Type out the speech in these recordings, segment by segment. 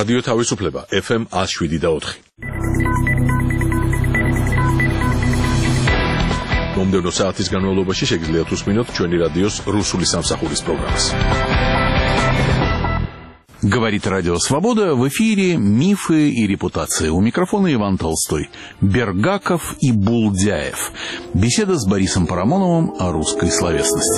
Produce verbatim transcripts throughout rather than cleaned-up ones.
რადიო თავისუფლება ეფ ემ one oh seven და four. მომდევნო საათის განმავლობაში შეგიძლიათ უსმინოთ ჩვენი რადიოს რუსული სამსახურის პროგრამას. Говорит Радио Свобода, в эфире «Мифы и репутация». У микрофона Иван Толстой. Бергаков и Булдяев. Беседа с Борисом Парамоновым о русской словесности.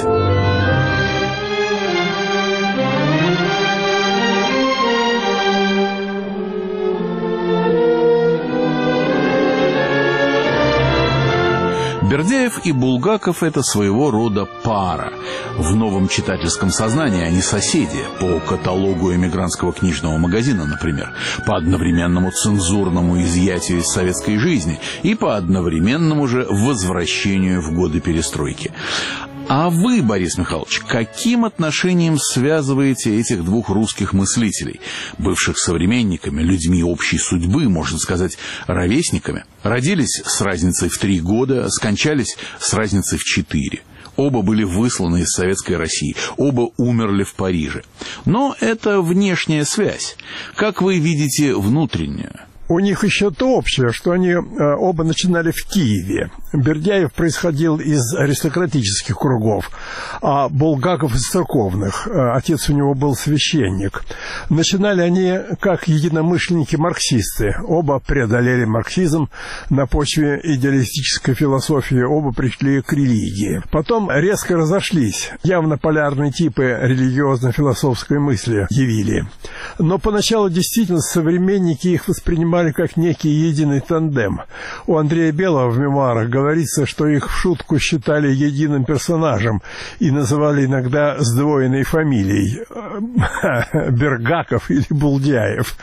Бердяев и Булгаков – это своего рода пара. В новом читательском сознании они соседи, по каталогу эмигрантского книжного магазина, например, по одновременному цензурному изъятию из советской жизни и по одновременному же возвращению в годы перестройки. А вы, Борис Михайлович, каким отношением связываете этих двух русских мыслителей, бывших современниками, людьми общей судьбы, можно сказать, ровесниками? Родились с разницей в три года, скончались с разницей в четыре. Оба были высланы из Советской России, оба умерли в Париже. Но это внешняя связь. Как вы видите внутреннюю? У них еще то общее, что они э, оба начинали в Киеве. Бердяев происходил из аристократических кругов, а Булгаков из церковных. Отец у него был священник. Начинали они как единомышленники-марксисты. Оба преодолели марксизм на почве идеалистической философии, оба пришли к религии. Потом резко разошлись. Явно полярные типы религиозно-философской мысли явили. Но поначалу действительно современники их воспринимали как некий единый тандем. У Андрея Белого в мемуарах говорится, что их в шутку считали единым персонажем и называли иногда сдвоенной фамилией Бергаков или Булдяев.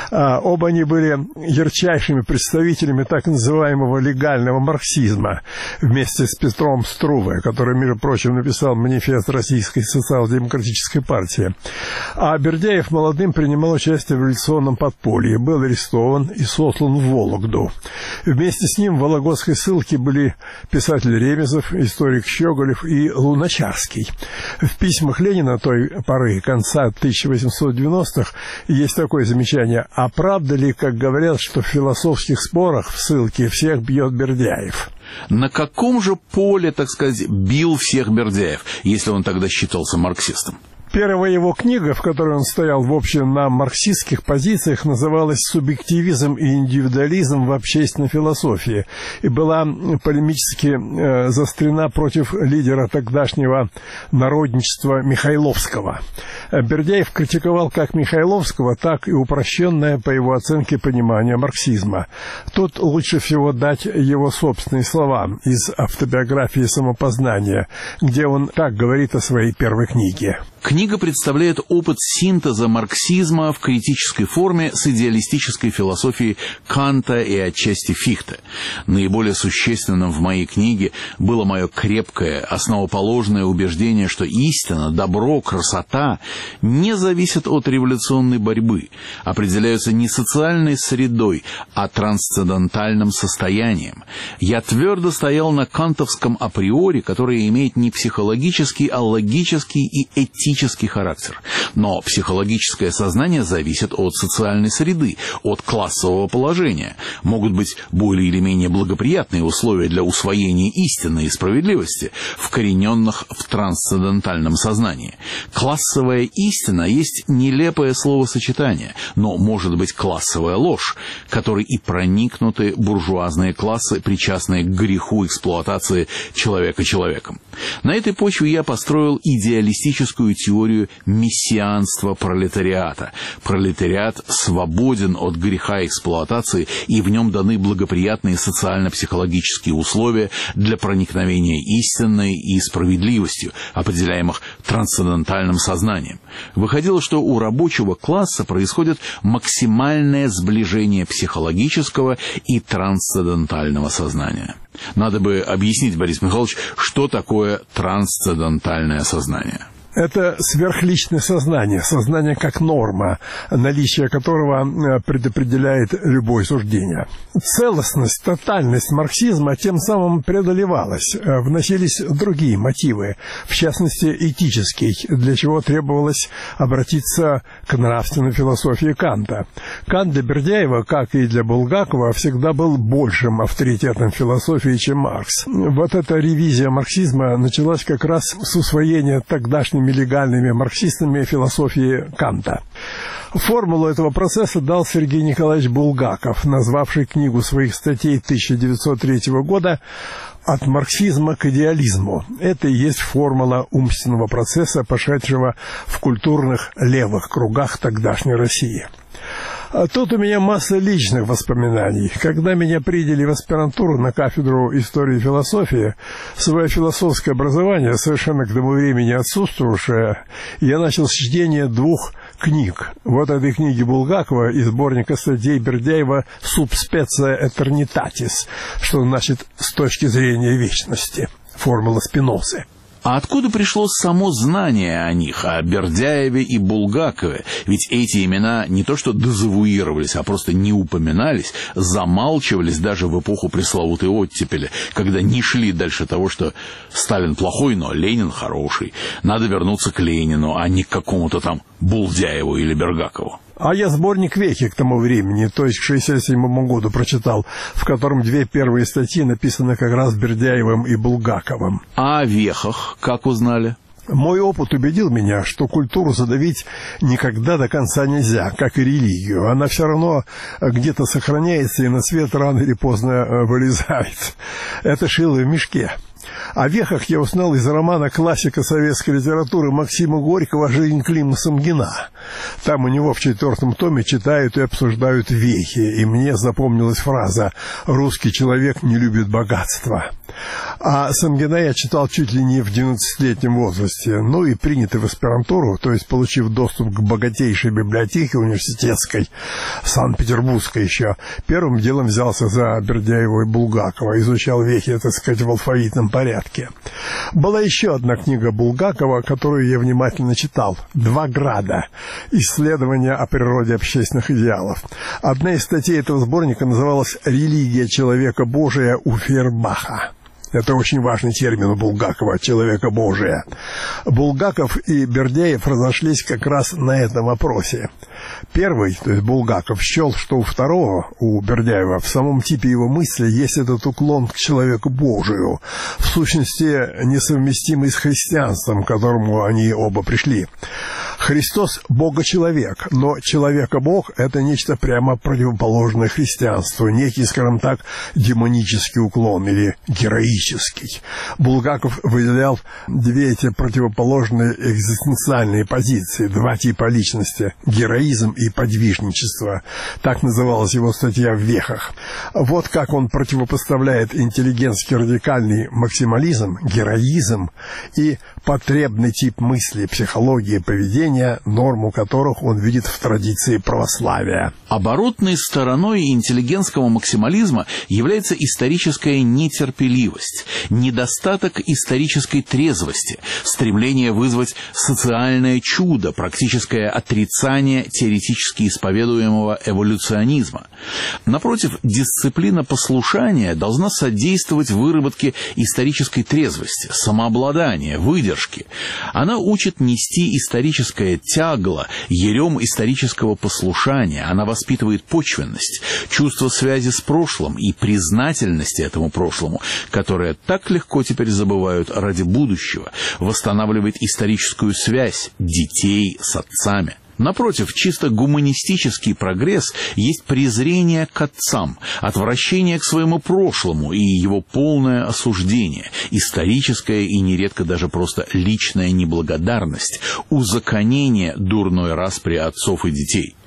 Оба они были ярчайшими представителями так называемого легального марксизма вместе с Петром Струве, который, между прочим, написал манифест Российской социал-демократической партии. А Бердяев молодым принимал участие в революционном подполье, был арестован и сослан в Вологду. Вместе с ним в вологодской ссылке были писатель Ремезов, историк Щеголев и Луначарский. В письмах Ленина той поры, конца тысяча восемьсот девяностых, есть такое замечание: «А правда ли, как говорят, что в философских спорах в ссылке всех бьет Бердяев?» На каком же поле, так сказать, бил всех Бердяев, если он тогда считался марксистом? Первая его книга, в которой он стоял, в общем, на марксистских позициях, называлась «Субъективизм и индивидуализм в общественной философии» и была полемически э, заострена против лидера тогдашнего народничества Михайловского. Бердяев критиковал как Михайловского, так и упрощенное, по его оценке, понимание марксизма. Тут лучше всего дать его собственные слова из автобиографии «Самопознание», где он так говорит о своей первой книге. Книга представляет опыт синтеза марксизма в критической форме с идеалистической философией Канта и отчасти Фихте. Наиболее существенным в моей книге было мое крепкое, основоположное убеждение, что истина, добро, красота не зависят от революционной борьбы, определяются не социальной средой, а трансцендентальным состоянием. Я твердо стоял на кантовском априори, которое имеет не психологический, а логический и этический характер. Но психологическое сознание зависит от социальной среды, от классового положения. Могут быть более или менее благоприятные условия для усвоения истины и справедливости, вкорененных в трансцендентальном сознании. Классовая истина есть нелепое словосочетание, но может быть классовая ложь, которой и проникнуты буржуазные классы, причастные к греху эксплуатации человека человеком. На этой почве я построил идеалистическую теорию мессианства пролетариата. Пролетариат свободен от греха эксплуатации, и в нем даны благоприятные социально-психологические условия для проникновения истиной и справедливостью, определяемых трансцендентальным сознанием. Выходило, что у рабочего класса происходит максимальное сближение психологического и трансцендентального сознания. Надо бы объяснить, Борис Михайлович, что такое трансцендентальное сознание. Это сверхличное сознание, сознание как норма, наличие которого предопределяет любое суждение. Целостность, тотальность марксизма тем самым преодолевалась. Вносились другие мотивы, в частности, этический, для чего требовалось обратиться к нравственной философии Канта. Кант для Бердяева, как и для Булгакова, всегда был большим авторитетом философии, чем Маркс. Вот эта ревизия марксизма началась как раз с усвоения тогдашними легальными марксистами философии Канта. Формулу этого процесса дал Сергей Николаевич Булгаков, назвавший книгу своих статей тысяча девятьсот третьего года «От марксизма к идеализму». Это и есть формула умственного процесса, пошедшего в культурных левых кругах тогдашней России. А тут у меня масса личных воспоминаний. Когда меня приняли в аспирантуру на кафедру истории и философии, свое философское образование, совершенно к тому времени отсутствовавшее, я начал с чтения двух книг. Вот этой книги Булгакова и сборника статей Бердяева «Sub specia eternitatis», что значит «с точки зрения вечности», формула Спинозы. А откуда пришло само знание о них, о Бердяеве и Булгакове? Ведь эти имена не то что дезавуировались, а просто не упоминались, замалчивались даже в эпоху пресловутой оттепели, когда не шли дальше того, что Сталин плохой, но Ленин хороший. Надо вернуться к Ленину, а не к какому-то там Булдяеву или Бергакову. А я сборник «Вехи» к тому времени, то есть к шестьдесят седьмому году прочитал, в котором две первые статьи написаны как раз Бердяевым и Булгаковым. А о «Вехах» как узнали? Мой опыт убедил меня, что культуру задавить никогда до конца нельзя, как и религию. Она все равно где-то сохраняется и на свет рано или поздно вылезает. Это шило в мешке. О «Вехах» я узнал из романа классика советской литературы Максима Горького «Жизнь Клима Самгина». Там у него в четвертом томе читают и обсуждают вехи, и мне запомнилась фраза «Русский человек не любит богатства». А Самгина я читал чуть ли не в двенадцатилетнем возрасте, ну и принятый в аспирантуру, то есть получив доступ к богатейшей библиотеке университетской, Санкт-Петербургской еще, первым делом взялся за Бердяева и Булгакова, изучал вехи, так сказать, в алфавитном порядке. Была еще одна книга Булгакова, которую я внимательно читал, «Два града. Исследования о природе общественных идеалов». Одна из статей этого сборника называлась «Религия человека Божия у Фейербаха». Это очень важный термин у Булгакова, человека Божия. Булгаков и Бердяев разошлись как раз на этом вопросе. Первый, то есть Булгаков, счел, что у второго, у Бердяева, в самом типе его мысли есть этот уклон к человеку Божию, в сущности несовместимый с христианством, к которому они оба пришли. Христос – Бога-человек, но человека-бог – это нечто прямо противоположное христианству, некий, скажем так, демонический уклон или героический. Булгаков выделял две эти противоположные экзистенциальные позиции, два типа личности – героизм и подвижничество. Так называлась его статья в «Вехах». Вот как он противопоставляет интеллигентский радикальный максимализм, героизм и потребный тип мысли, психологии, поведения, норму которых он видит в традиции православия. Оборотной стороной интеллигентского максимализма является историческая нетерпеливость, недостаток исторической трезвости, стремление вызвать социальное чудо, практическое отрицание теоретически исповедуемого эволюционизма. Напротив, дисциплина послушания должна содействовать выработке исторической трезвости, самообладания, выдержки. Она учит нести историческое тягло, ярем исторического послушания. Она воспитывает почвенность, чувство связи с прошлым и признательности этому прошлому, которое так легко теперь забывают ради будущего, восстанавливает историческую связь детей с отцами. Напротив, чисто гуманистический прогресс есть презрение к отцам, отвращение к своему прошлому и его полное осуждение, историческая и нередко даже просто личная неблагодарность, узаконение дурной распри отцов и детей.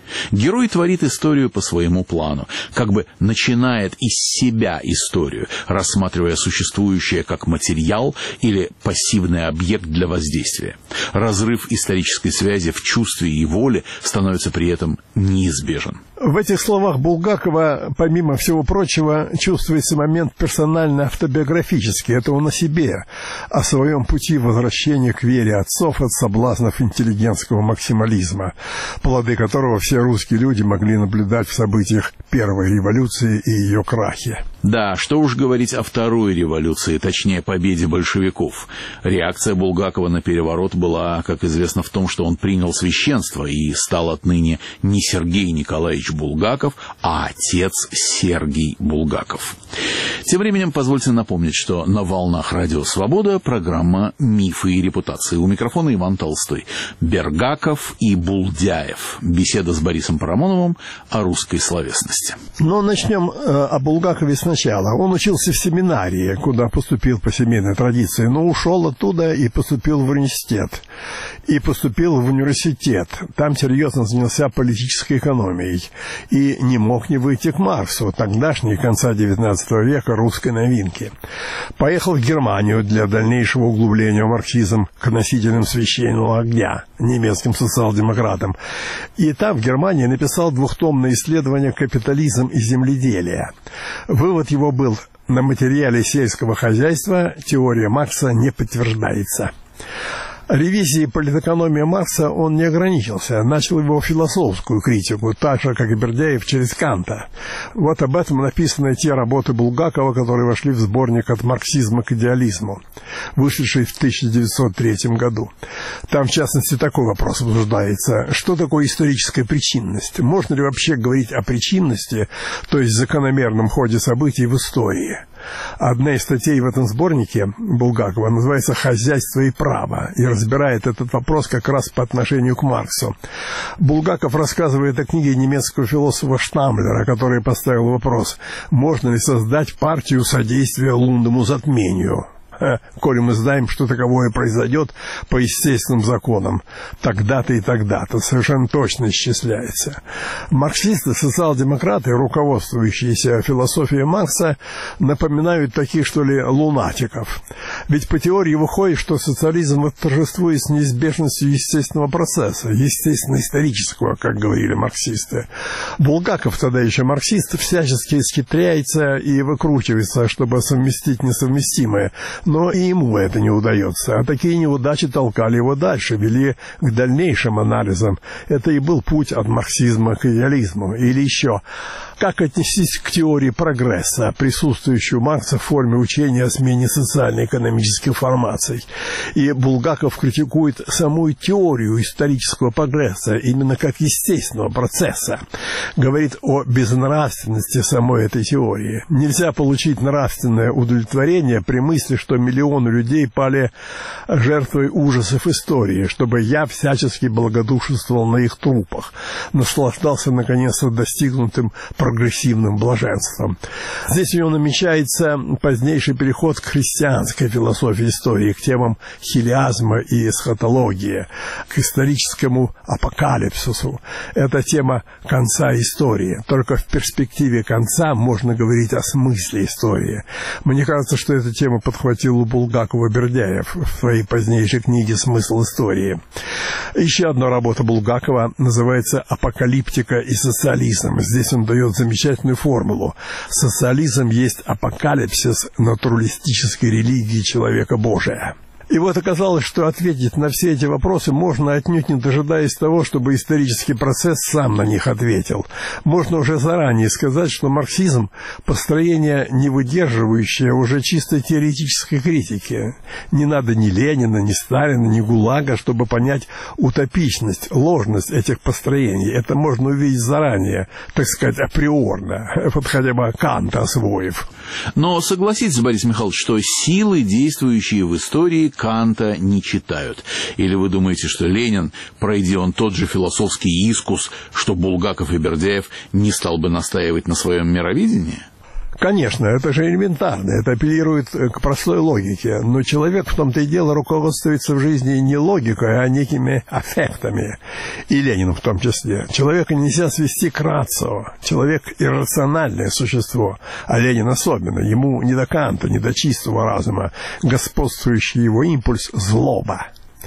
Герой творит историю по своему плану, как бы начинает из себя историю, рассматривая существующее как материал или пассивный объект для воздействия. Разрыв исторической связи в чувстве и воле становится при этом неизбежен. В этих словах Булгакова, помимо всего прочего, чувствуется момент персонально автобиографический. Это он о себе, о своем пути возвращения к вере отцов от соблазнов интеллигентского максимализма, плоды которого все русские люди могли наблюдать в событиях Первой революции и ее крахе. Да, что уж говорить о Второй революции, точнее, победе большевиков. Реакция Булгакова на переворот была, как известно, в том, что он принял священство и стал отныне не Сергей Николаевич Булгаков, а отец Сергий Булгаков. Тем временем позвольте напомнить, что на волнах Радио Свобода программа «Мифы и репутации». У микрофона Иван Толстой. Бергаков и Булдяев. Беседа с Борисом Парамоновым о русской словесности. Но начнем э, о Булгакове сначала. Он учился в семинарии, куда поступил по семейной традиции, но ушел оттуда и поступил в университет. И поступил в университет. Там серьезно занялся политической экономией. И не мог не выйти к Марксу, тогдашней, конца девятнадцатого века, русской новинки. Поехал в Германию для дальнейшего углубления в марксизм к носителям священного огня, немецким социал-демократам. И там, в Германии, написал двухтомное исследование «Капитализм и земледелие». Вывод его был: на материале сельского хозяйства теория Маркса не подтверждается. Ревизией политэкономии Маркса он не ограничился, начал его философскую критику, так же, как и Бердяев, через Канта. Вот об этом написаны те работы Булгакова, которые вошли в сборник «От марксизма к идеализму», вышедший в тысяча девятьсот третьем году. Там, в частности, такой вопрос обсуждается: что такое историческая причинность? Можно ли вообще говорить о причинности, то есть закономерном ходе событий в истории? Одна из статей в этом сборнике Булгакова называется «Хозяйство и право» и разбирает этот вопрос как раз по отношению к Марксу. Булгаков рассказывает о книге немецкого философа Штамблера, который поставил вопрос: можно ли создать партию содействия лунному затмению? Коли мы знаем, что таковое произойдет по естественным законам, тогда-то и тогда-то, совершенно точно исчисляется. Марксисты, социал-демократы, руководствующиеся философией Маркса, напоминают таких, что ли, лунатиков. Ведь по теории выходит, что социализм восторжествует с неизбежностью естественного процесса, естественно-исторического, как говорили марксисты. Булгаков, тогда еще марксист, всячески исхитряется и выкручивается, чтобы совместить несовместимое. Но и ему это не удается. А такие неудачи толкали его дальше, вели к дальнейшим анализам. Это и был путь от марксизма к идеализму. Или еще: как отнестись к теории прогресса, присутствующей у Маркса в форме учения о смене социально-экономических формаций? И Булгаков критикует саму теорию исторического прогресса именно как естественного процесса. Говорит о безнравственности самой этой теории. Нельзя получить нравственное удовлетворение при мысли, что миллионы людей пали жертвой ужасов истории, чтобы я всячески благодушествовал на их трупах, наслаждался наконец-то достигнутым прогрессивным блаженством. Здесь у него намечается позднейший переход к христианской философии истории, к темам хилиазма и эсхатологии, к историческому апокалипсису. Это тема конца истории. Только в перспективе конца можно говорить о смысле истории. Мне кажется, что эта тема подхватил у Булгакова Бердяев в своей позднейшей книге «Смысл истории». Еще одна работа Булгакова называется «Апокалиптика и социализм». Здесь он дает замечательную формулу: социализм есть апокалипсис натуралистической религии человека Божия. И вот оказалось, что ответить на все эти вопросы можно, отнюдь не дожидаясь того, чтобы исторический процесс сам на них ответил. Можно уже заранее сказать, что марксизм – построение, не выдерживающее уже чисто теоретической критики. Не надо ни Ленина, ни Сталина, ни ГУЛАГа, чтобы понять утопичность, ложность этих построений. Это можно увидеть заранее, так сказать, априорно, вот хотя бы Канта освоив. Но согласитесь, Борис Михайлович, что силы, действующие в истории, Канта не читают. Или вы думаете, что Ленин, пройдя он тот же философский искус, что Булгаков и Бердяев, не стал бы настаивать на своем мировидении? Конечно, это же элементарно, это апеллирует к простой логике, но человек в том-то и дело руководствуется в жизни не логикой, а некими аффектами, и Ленин в том числе. Человека нельзя свести к рацио, человек иррациональное существо, а Ленин особенно, ему не до Канта, не до чистого разума, господствующий его импульс – злоба.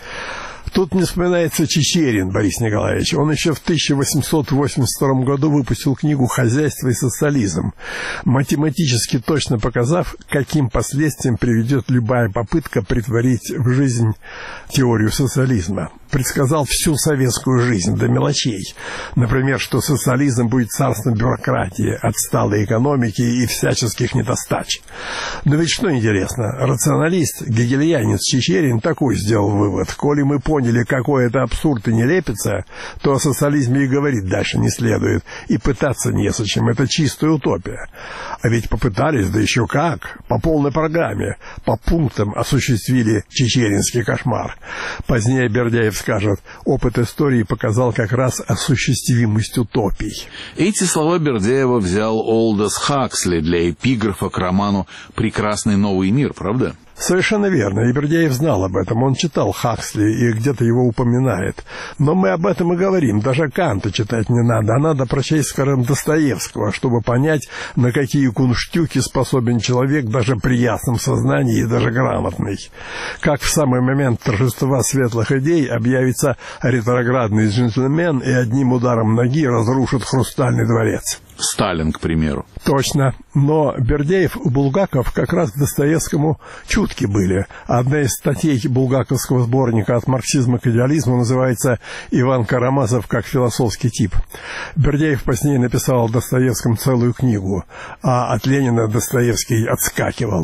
Тут не вспоминается Чичерин Борис Николаевич. Он еще в тысяча восемьсот восемьдесят втором году выпустил книгу «Хозяйство и социализм», математически точно показав, каким последствиям приведет любая попытка претворить в жизнь теорию социализма. Предсказал всю советскую жизнь до мелочей. Например, что социализм будет царством бюрократии, отсталой экономики и всяческих недостач. Но ведь что интересно, рационалист, гегельянец Чичерин такой сделал вывод: коли мы поняли, какой это абсурд и нелепица, то о социализме и говорить дальше не следует, и пытаться незачем, это чистая утопия. А ведь попытались, да еще как, по полной программе, по пунктам осуществили чичеринский кошмар. Позднее Бердяев скажет, опыт истории показал как раз осуществимость утопий. Эти слова Бердяева взял Олдос Хаксли для эпиграфа к роману «Прекрасный новый мир», правда? Совершенно верно, и Бердяев знал об этом, он читал Хаксли и где-то его упоминает. Но мы об этом и говорим, даже Канта читать не надо, а надо прочесть, скажем, Достоевского, чтобы понять, на какие кунштюки способен человек даже при ясном сознании и даже грамотный. Как в самый момент торжества светлых идей объявится ретроградный джентльмен и одним ударом ноги разрушит Хрустальный дворец. Сталин, к примеру. Точно. Но Бердяев и Булгаков как раз к Достоевскому чутки были. Одна из статей булгаковского сборника «От марксизма к идеализму» называется «Иван Карамазов как философский тип». Бердяев позднее написал о Достоевском целую книгу, а от Ленина Достоевский отскакивал.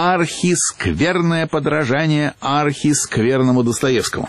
Архискверное подражание архискверному Достоевскому.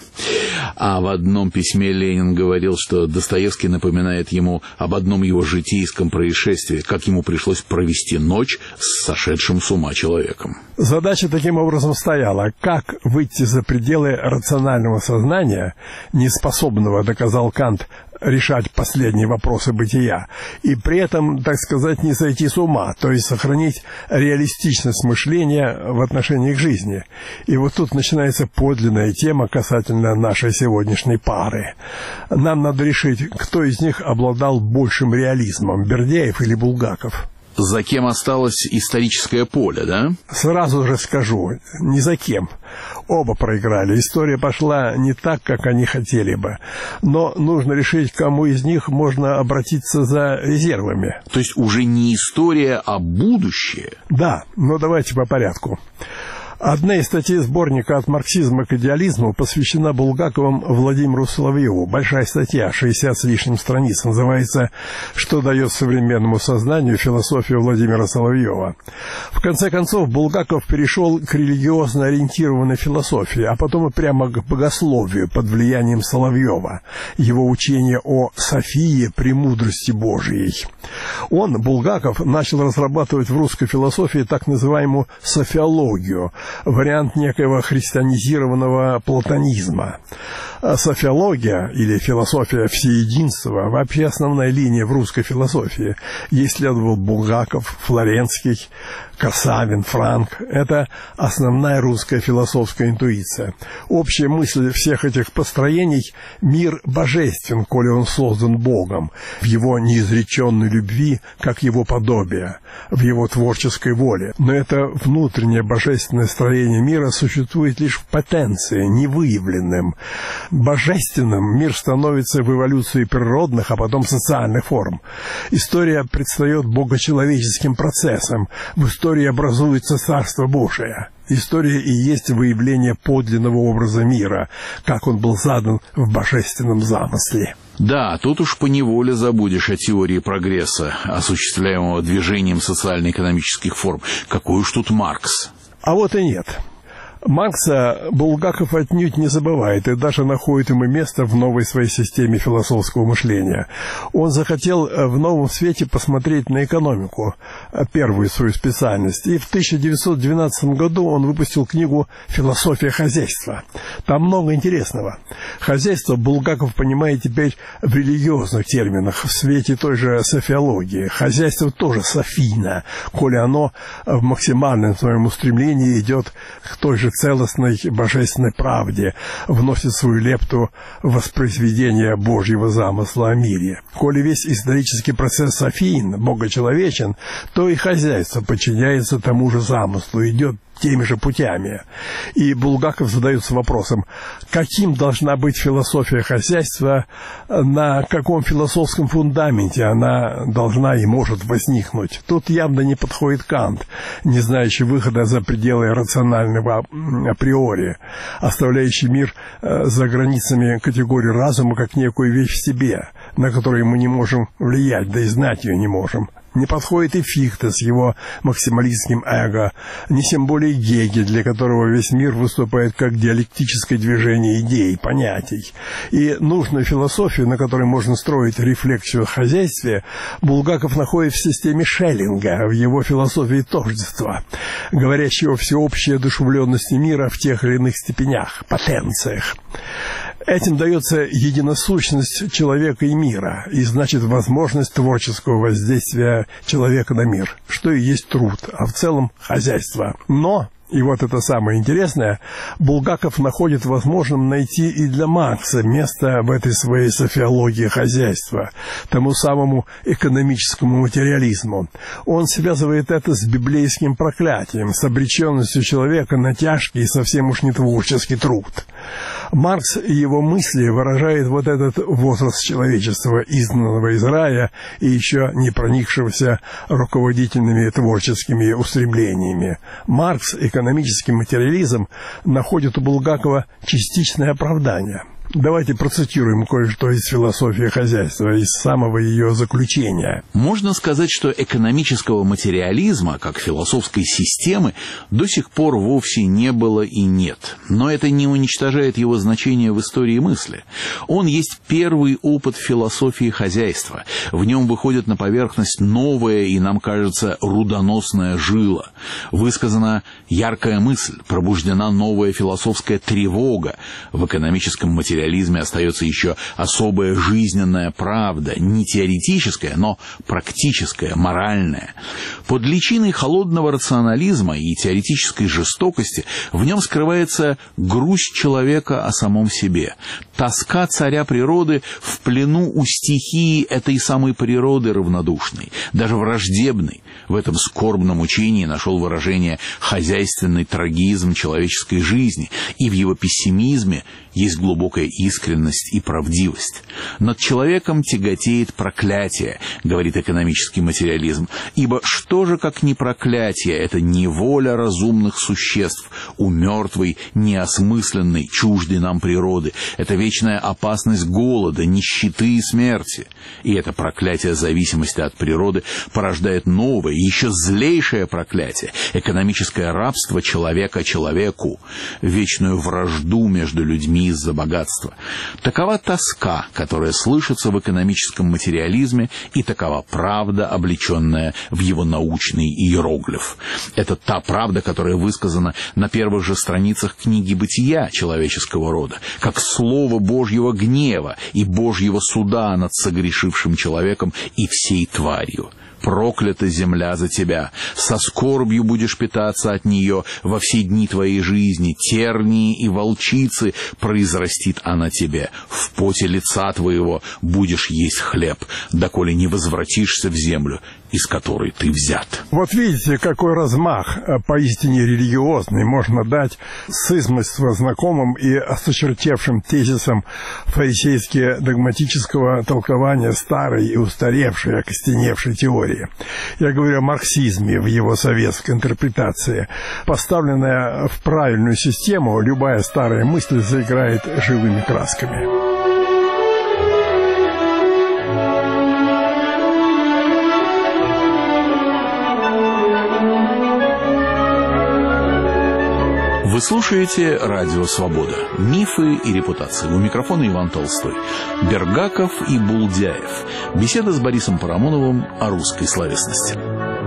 А в одном письме Ленин говорил, что Достоевский напоминает ему об одном его житейском происшествии, как ему пришлось провести ночь с сошедшим с ума человеком. Задача таким образом стояла, как выйти за пределы рационального сознания, неспособного, доказал Кант, решать последние вопросы бытия, и при этом, так сказать, не сойти с ума, то есть сохранить реалистичность мышления в отношении к жизни. И вот тут начинается подлинная тема касательно нашей сегодняшней пары. Нам надо решить, кто из них обладал большим реализмом, Бердяев или Булгаков. За кем осталось историческое поле, да? Сразу же скажу, ни за кем. Оба проиграли. История пошла не так, как они хотели бы. Но нужно решить, кому из них можно обратиться за резервами. То есть уже не история, а будущее? Да, но давайте по порядку. Одна из статей сборника «От марксизма к идеализму» посвящена Булгаковым Владимиру Соловьеву. Большая статья, шестьдесят с лишним страниц, называется «Что дает современному сознанию философия Владимира Соловьева». В конце концов, Булгаков перешел к религиозно ориентированной философии, а потом и прямо к богословию под влиянием Соловьева, его учения о Софии, премудрости Божией. Он, Булгаков, начал разрабатывать в русской философии так называемую софиологию, вариант некоего христианизированного платонизма. Софиология, или философия всеединства, вообще основная линия в русской философии. Ей следовал Булгаков, Флоренский, Касавин, Франк. Это основная русская философская интуиция. Общая мысль всех этих построений – мир божествен, коли он создан Богом, в его неизреченной любви, как его подобие, в его творческой воле. Но это внутреннее божественное строение мира существует лишь в потенции, невыявленным. Божественным мир становится в эволюции природных, а потом социальных форм. История предстает богочеловеческим процессом. В истории образуется Царство Божие. История и есть выявление подлинного образа мира, как он был задан в божественном замысле. Да, тут уж поневоле забудешь о теории прогресса, осуществляемого движением социально-экономических форм. Какой уж тут Маркс? А вот и нет. Маркса Булгаков отнюдь не забывает и даже находит ему место в новой своей системе философского мышления. Он захотел в новом свете посмотреть на экономику, первую свою специальность, и в тысяча девятьсот двенадцатом году он выпустил книгу «Философия хозяйства». Там много интересного. Хозяйство Булгаков понимает теперь в религиозных терминах, в свете той же софиологии. Хозяйство тоже софийно, коли оно в максимальном своем устремлении идет к той же целостной божественной правде, вносит свою лепту в воспроизведение Божьего замысла о мире. Коли весь исторический процесс софиин, богочеловечен, то и хозяйство подчиняется тому же замыслу, идет теми же путями. И Булгаков задается вопросом, каким должна быть философия хозяйства, на каком философском фундаменте она должна и может возникнуть. Тут явно не подходит Кант, не знающий выхода за пределы рационального априори, оставляющий мир за границами категории разума как некую вещь в себе, на которую мы не можем влиять, да и знать ее не можем. Не подходит и Фихте с его максималистским эго, не тем более Гегель, для которого весь мир выступает как диалектическое движение идей, понятий. И нужную философию, на которой можно строить рефлексию о хозяйстве, Булгаков находит в системе Шеллинга, в его философии тождества, говорящей о всеобщей одушевленности мира в тех или иных степенях, потенциях. Этим дается единосущность человека и мира, и значит возможность творческого воздействия человека на мир, что и есть труд, а в целом хозяйство. Но, и вот это самое интересное, Булгаков находит возможным найти и для Маркса место в этой своей софиологии хозяйства, тому самому экономическому материализму. Он связывает это с библейским проклятием, с обреченностью человека на тяжкий и совсем уж не творческий труд. Маркс и его мысли выражает вот этот возраст человечества, изгнанного из рая и еще не проникшегося руководительными творческими устремлениями. Маркс, экономический материализм, находит у Булгакова частичное оправдание. Давайте процитируем кое-что из философии хозяйства, из самого ее заключения. Можно сказать, что экономического материализма, как философской системы, до сих пор вовсе не было и нет. Но это не уничтожает его значение в истории мысли. Он есть первый опыт философии хозяйства. В нем выходит на поверхность новая и, нам кажется, рудоносная жила. Высказана яркая мысль, пробуждена новая философская тревога. В экономическом материализме В реализме остается еще особая жизненная правда, не теоретическая, но практическая, моральная. Под личиной холодного рационализма и теоретической жестокости в нем скрывается грусть человека о самом себе, тоска царя природы в плену у стихии этой самой природы равнодушной, даже враждебной. В этом скорбном учении нашел выражение хозяйственный трагизм человеческой жизни, и в его пессимизме есть глубокая искренность и правдивость. Над человеком тяготеет проклятие, говорит экономический материализм, ибо что же, как не проклятие, это неволя разумных существ у мертвой, неосмысленной, чуждой нам природы, это вечная опасность голода, нищеты и смерти. И это проклятие зависимости от природы порождает новое, еще злейшее проклятие, экономическое рабство человека человеку, вечную вражду между людьми из-за богатства. Такова тоска, которая слышится в экономическом материализме, и такова правда, облеченная в его научный иероглиф. Это та правда, которая высказана на первых же страницах книги «Бытия» человеческого рода, как слово Божьего гнева и Божьего суда над согрешившим человеком и всей тварью. Проклята земля за тебя, со скорбью будешь питаться от нее во все дни твоей жизни, тернии и волчицы произрастит она тебе, в поте лица твоего будешь есть хлеб, доколе не возвратишься в землю, из которой ты взят. Вот видите, какой размах поистине религиозный можно дать с измольства знакомым и осточертевшим тезисом фарисейски-догматического толкования старой и устаревшей, окостеневшей теории. Я говорю о марксизме в его советской интерпретации. Поставленная в правильную систему, любая старая мысль заиграет живыми красками. В Вы слушаете «Радио Свобода». Мифы и репутации. У микрофона Иван Толстой. Бергаков и Булдяев. Беседа с Борисом Парамоновым о русской словесности.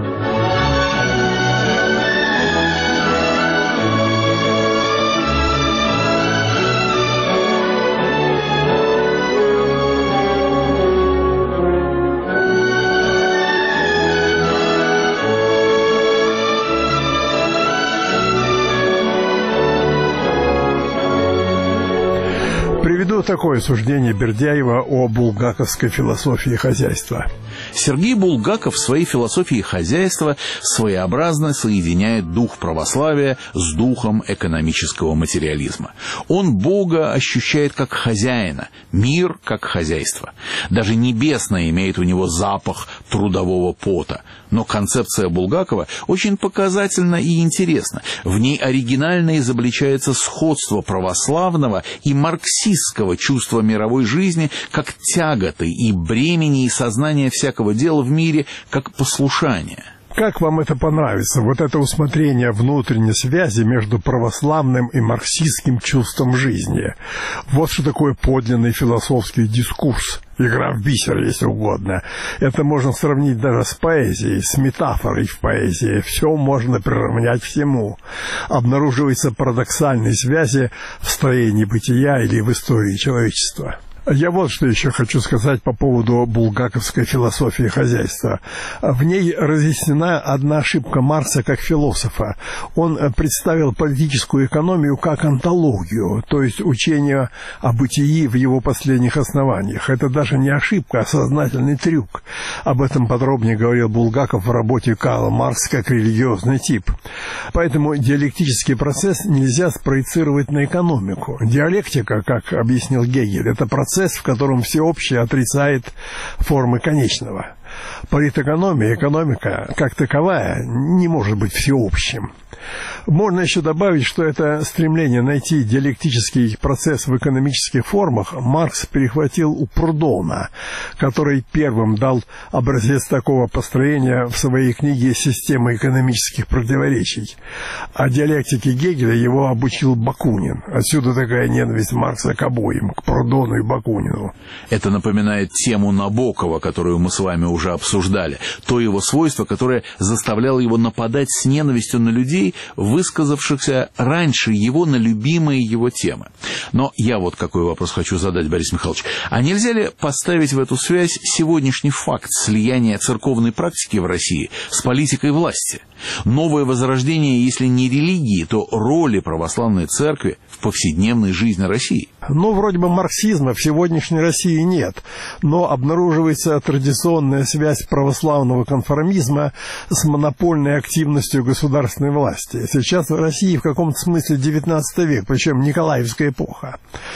Приведу такое суждение Бердяева о булгаковской философии хозяйства. Сергей Булгаков в своей философии хозяйства своеобразно соединяет дух православия с духом экономического материализма. Он Бога ощущает как хозяина, мир как хозяйство. Даже небесное имеет у него запах трудового пота. Но концепция Булгакова очень показательна и интересна. В ней оригинально изобличается сходство православного и марксистского чувства мировой жизни как тяготы и бремени и сознания всякого дела в мире как послушания. Как вам это понравится, вот это усмотрение внутренней связи между православным и марксистским чувством жизни? Вот что такое подлинный философский дискурс, игра в бисер, если угодно. Это можно сравнить даже с поэзией, с метафорой в поэзии. Все можно приравнять всему. Обнаруживаются парадоксальные связи в строении бытия или в истории человечества. Я вот что еще хочу сказать по поводу булгаковской философии хозяйства. В ней разъяснена одна ошибка Маркса как философа. Он представил политическую экономию как онтологию, то есть учение о бытии в его последних основаниях. Это даже не ошибка, а сознательный трюк. Об этом подробнее говорил Булгаков в работе Карла Маркса как религиозный тип. Поэтому диалектический процесс нельзя спроецировать на экономику. Диалектика, как объяснил Гегель, это процесс, в котором всеобщее отрицает формы конечного. Политэкономия, экономика, как таковая, не может быть всеобщим. Можно еще добавить, что это стремление найти диалектический процесс в экономических формах Маркс перехватил у Прудона, который первым дал образец такого построения в своей книге «Система экономических противоречий». А диалектике Гегеля его обучил Бакунин. Отсюда такая ненависть Маркса к обоим, к Прудону и Бакунину. Это напоминает тему Набокова, которую мы с вами уже обсуждали. То его свойство, которое заставляло его нападать с ненавистью на людей, высказавшихся раньше его на любимые его темы. Но я вот какой вопрос хочу задать, Борис Михайлович. А нельзя ли поставить в эту связь сегодняшний факт слияния церковной практики в России с политикой власти? Новое возрождение, если не религии, то роли православной церкви в повседневной жизни России? Ну, вроде бы марксизма в сегодняшней России нет, но обнаруживается традиционная связь православного конформизма с монопольной активностью государственной власти. Сейчас в России в каком-то смысле девятнадцатый век, причем Николаевская эпоха.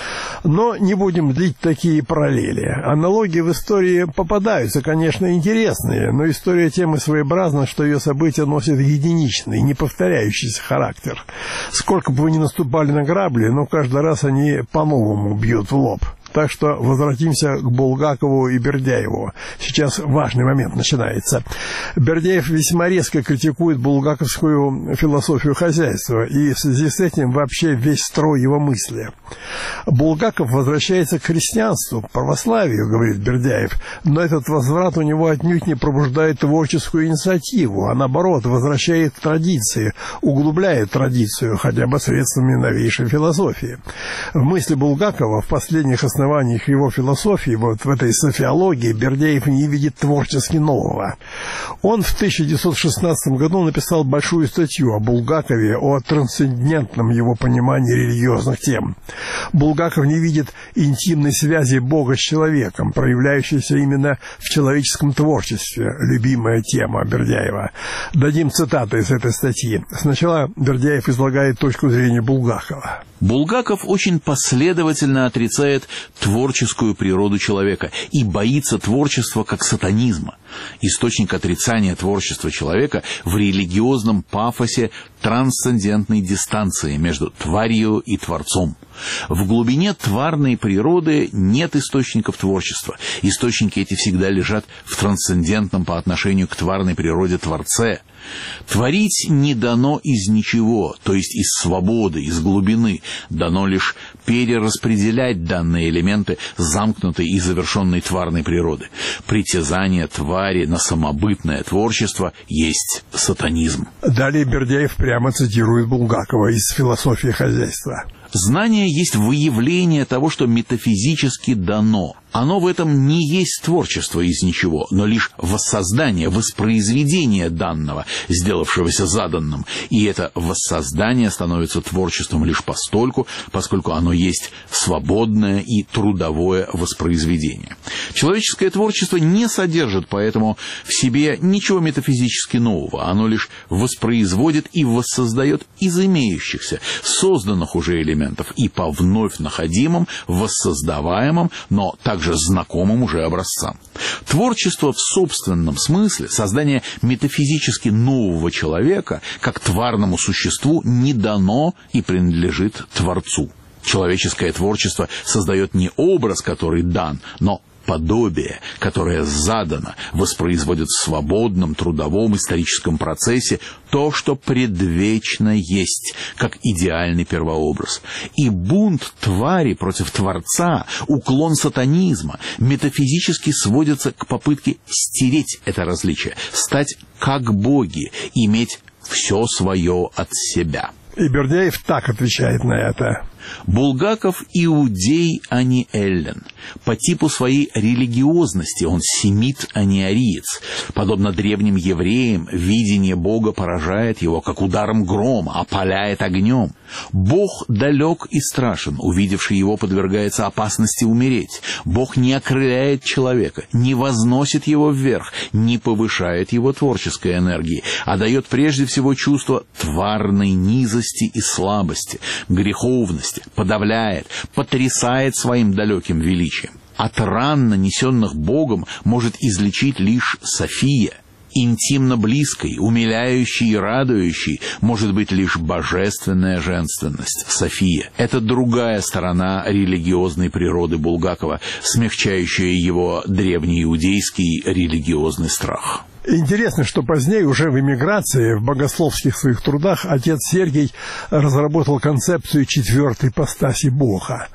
Но не будем длить такие параллели. Аналогии в истории попадаются, конечно, интересные, но история темы своеобразна, что ее события носят единичный, неповторяющийся характер. Сколько бы вы ни наступали на грабли, но каждый раз они по-новому бьют в лоб. Так что возвратимся к Булгакову и Бердяеву. Сейчас важный момент начинается. Бердяев весьма резко критикует булгаковскую философию хозяйства, и в связи с этим вообще весь строй его мысли. Булгаков возвращается к христианству, к православию, говорит Бердяев, но этот возврат у него отнюдь не пробуждает творческую инициативу, а наоборот возвращает к традиции, углубляет традицию, хотя бы средствами новейшей философии. В мысли Булгакова в последних основаниях его философии, вот в этой софиологии, Бердяев не видит творчески нового. Он в тысяча девятьсот шестнадцатом году написал большую статью о Булгакове, о трансцендентном его понимании религиозных тем. Булгаков не видит интимной связи Бога с человеком, проявляющейся именно в человеческом творчестве, любимая тема Бердяева. Дадим цитаты из этой статьи. Сначала Бердяев излагает точку зрения Булгакова. Булгаков очень последовательно отрицает творческую природу человека и боится творчества как сатанизма. Источник отрицания творчества человека в религиозном пафосе трансцендентной дистанции между тварью и Творцом. В глубине тварной природы нет источников творчества. Источники эти всегда лежат в трансцендентном по отношению к тварной природе Творце. Творить не дано из ничего, то есть из свободы, из глубины. Дано лишь перераспределять данные элементы замкнутой и завершенной тварной природы. Притязание твари на самобытное творчество есть сатанизм. Далее Бердяев прямо цитирует Булгакова из «Философии хозяйства». Знание есть выявление того, что метафизически дано. Оно в этом не есть творчество из ничего, но лишь воссоздание, воспроизведение данного, сделавшегося заданным. И это воссоздание становится творчеством лишь постольку, поскольку оно есть свободное и трудовое воспроизведение. Человеческое творчество не содержит поэтому в себе ничего метафизически нового. Оно лишь воспроизводит и воссоздает из имеющихся, созданных уже элементов и по вновь находимым, воссоздаваемым, но также знакомым уже образцам. Творчество в собственном смысле, создание метафизически нового человека, как тварному существу, не дано и принадлежит Творцу. Человеческое творчество создает не образ, который дан, но подобие, которое задано, воспроизводит в свободном трудовом историческом процессе то, что предвечно есть, как идеальный первообраз. И бунт твари против Творца, уклон сатанизма, метафизически сводится к попытке стереть это различие, стать как боги, иметь все свое от себя. И Бердяев так отвечает на это. Булгаков иудей, а не эллин. По типу своей религиозности он семит, а не ариец. Подобно древним евреям, видение Бога поражает его, как ударом грома, опаляет огнем. Бог далек и страшен, увидевший его подвергается опасности умереть. Бог не окрыляет человека, не возносит его вверх, не повышает его творческой энергии, а дает прежде всего чувство тварной низости и слабости, греховности, подавляет, потрясает своим далеким величием. От ран, нанесенных Богом, может излечить лишь София. Интимно близкой, умиляющей и радующей может быть лишь божественная женственность, София. Это другая сторона религиозной природы Булгакова, смягчающая его древнеиудейский религиозный страх. Интересно, что позднее, уже в эмиграции, в богословских своих трудах, отец Сергий разработал концепцию четвертой ипостаси Бога,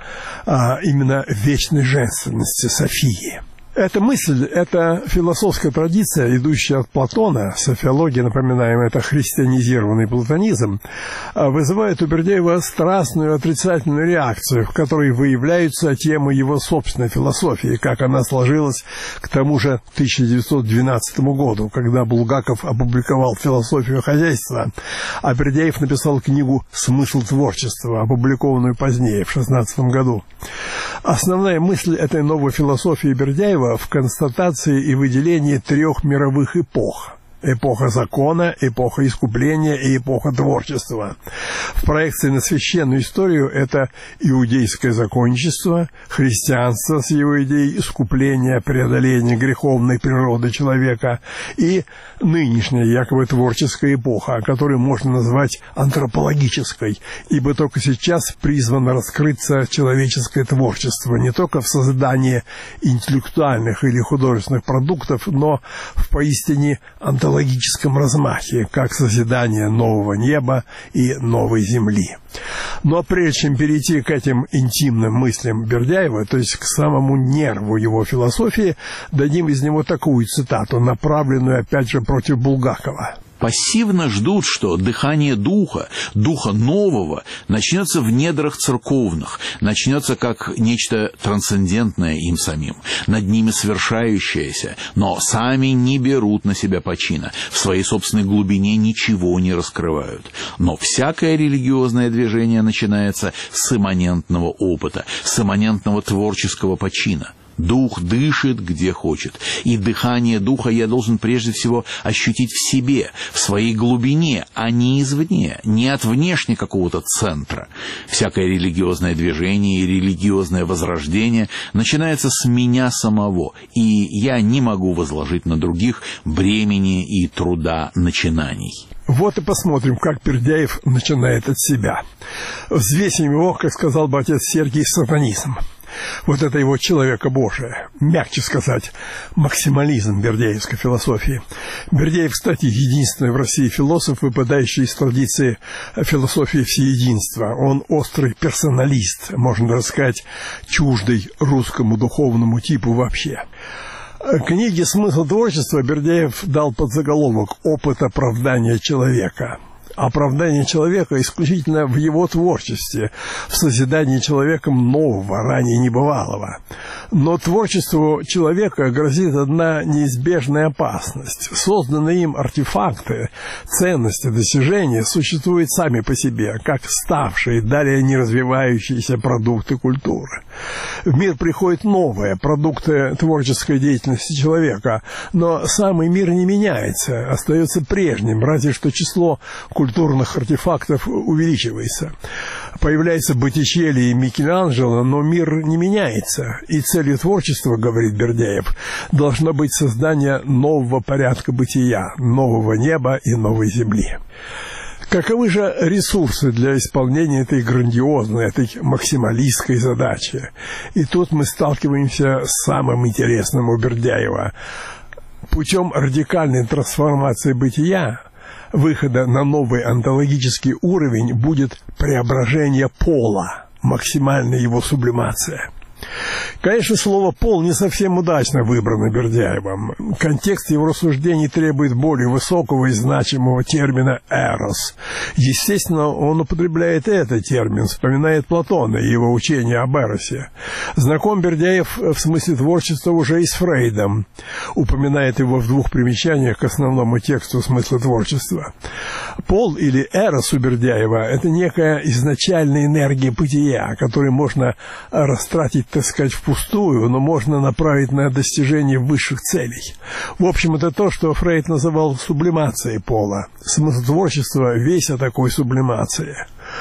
а именно вечной женственности Софии. Эта мысль, эта философская традиция, идущая от Платона, софиология, напоминаем, это христианизированный платонизм, вызывает у Бердяева страстную отрицательную реакцию, в которой выявляются темы его собственной философии, как она сложилась к тому же тысяча девятьсот двенадцатому году, когда Булгаков опубликовал «Философию хозяйства», а Бердяев написал книгу «Смысл творчества», опубликованную позднее, в шестнадцатом году. Основная мысль этой новой философии Бердяева в констатации и выделении трех мировых эпох. Эпоха закона, эпоха искупления и эпоха творчества. В проекции на священную историю это иудейское законничество, христианство с его идеей искупления, преодоления греховной природы человека и нынешняя якобы творческая эпоха, которую можно назвать антропологической, ибо только сейчас призвано раскрыться человеческое творчество не только в создании интеллектуальных или художественных продуктов, но в поистине антологическом логическом размахе, как созидание нового неба и новой земли. Но прежде чем перейти к этим интимным мыслям Бердяева, то есть к самому нерву его философии, дадим из него такую цитату, направленную опять же против Булгакова. Пассивно ждут, что дыхание духа, духа нового, начнется в недрах церковных, начнется как нечто трансцендентное им самим, над ними совершающееся, но сами не берут на себя почина, в своей собственной глубине ничего не раскрывают. Но всякое религиозное движение начинается с имманентного опыта, с имманентного творческого почина. Дух дышит, где хочет. И дыхание духа я должен прежде всего ощутить в себе, в своей глубине, а не извне, не от внешне какого-то центра. Всякое религиозное движение и религиозное возрождение начинается с меня самого, и я не могу возложить на других бремени и труда начинаний. Вот и посмотрим, как Бердяев начинает от себя. Взвесим его, как сказал бы отец Сергий, сатанизм. Вот это его человека Божие, мягче сказать, максимализм бердяевской философии. Бердяев, кстати, единственный в России философ, выпадающий из традиции философии всеединства. Он острый персоналист, можно даже сказать, чуждый русскому духовному типу вообще. Книге «Смысл творчества» Бердяев дал подзаголовок «Опыт оправдания человека». Оправдание человека исключительно в его творчестве, в созидании человеком нового, ранее небывалого. Но творчеству человека грозит одна неизбежная опасность. Созданные им артефакты, ценности, достижения существуют сами по себе, как ставшие, далее не развивающиеся продукты культуры. В мир приходят новые продукты творческой деятельности человека, но самый мир не меняется, остается прежним, разве что число культурных артефактов увеличивается. Появляется Боттичелли и Микеланджело, но мир не меняется. И целью творчества, говорит Бердяев, должно быть создание нового порядка бытия, нового неба и новой земли. Каковы же ресурсы для исполнения этой грандиозной, этой максималистской задачи? И тут мы сталкиваемся с самым интересным у Бердяева. Путем радикальной трансформации бытия, выхода на новый онтологический уровень, будет преображение пола, максимальная его сублимация. Конечно, слово «пол» не совсем удачно выбрано Бердяевым. Контекст его рассуждений требует более высокого и значимого термина «эрос». Естественно, он употребляет этот термин, вспоминает Платона и его учение об эросе. Знаком Бердяев в смысле творчества уже и с Фрейдом. Упоминает его в двух примечаниях к основному тексту смысла творчества. Пол или эрос у Бердяева – это некая изначальная энергия бытия, которую можно растратить, так сказать, впустую, но можно направить на достижение высших целей. В общем, это то, что Фрейд называл сублимацией пола. Смысл творчества весь о такой сублимации.